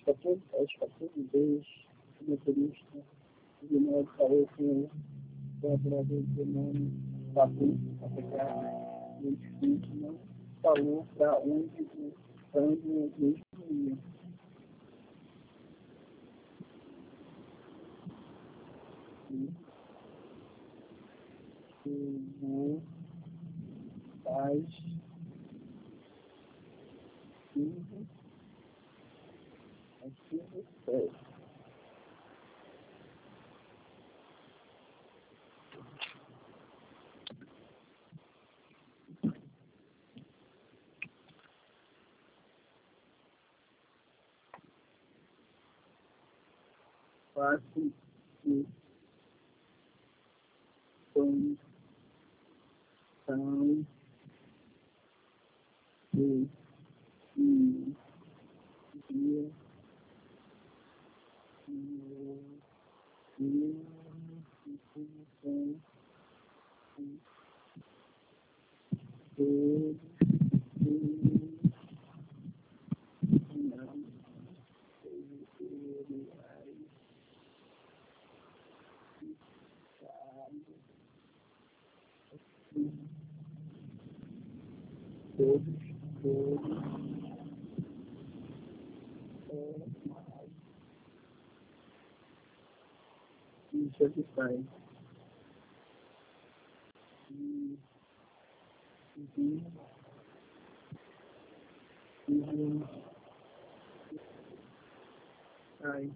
10, o motorista, o Guilherme falou com o colaborador do nome Babu, para pegar o edifício, não falou para onde o sangue mesmo ia. O faz 15, 7. Faço que condição de dia isso que faz. Ai,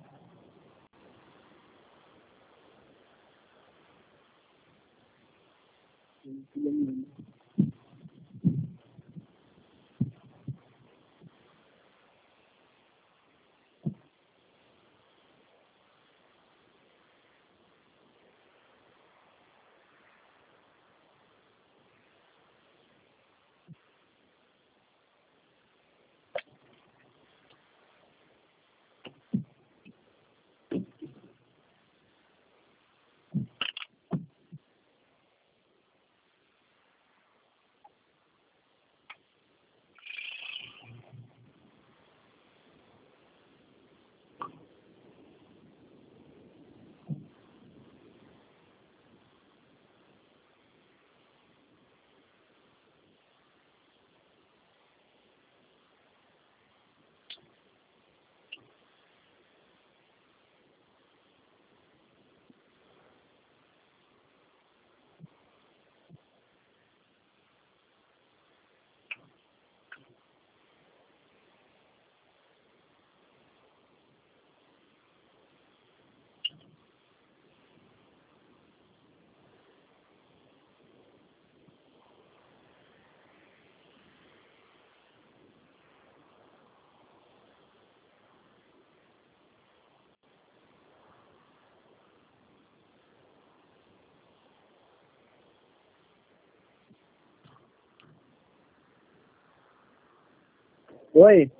oi?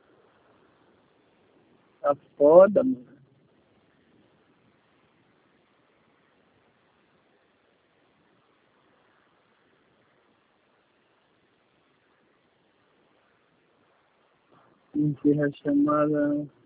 Tá foda, mano. Encerra a chamada.